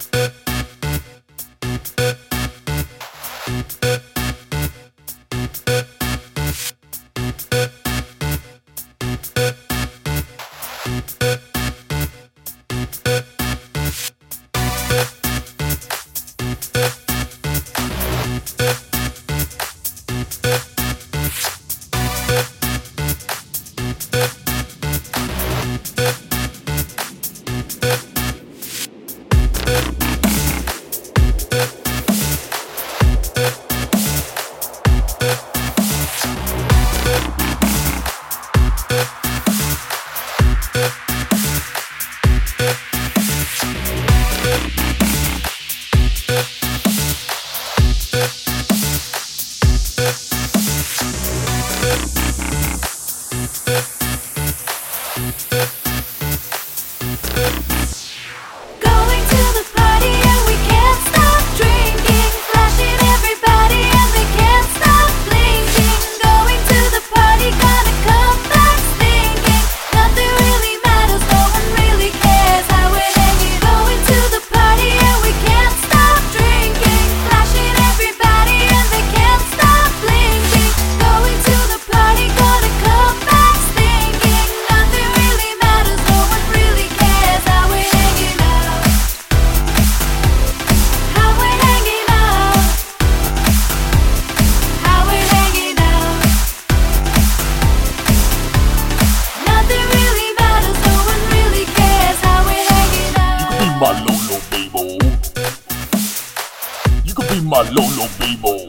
my Lolo baby.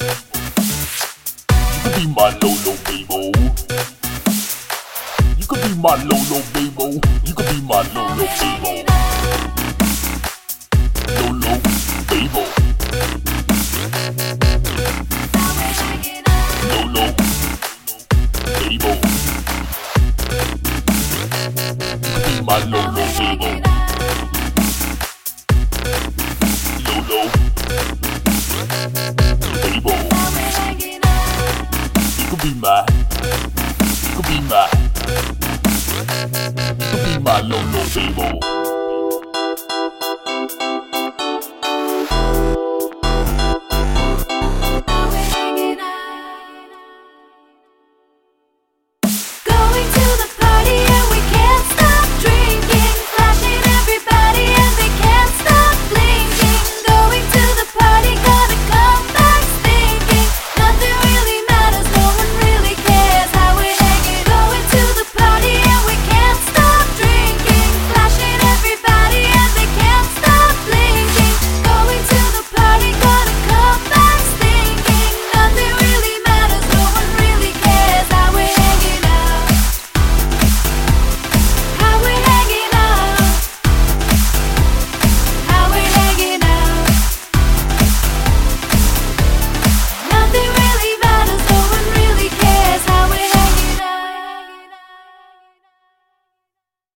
You could be my Lolo baby. You could be my Lolo baby. You could be my Lolo baby. Lolo baby. Lolo baby. You could be my Lolo baby. Lolo baby. You could be my, you could be my, you could be my Lolo baby.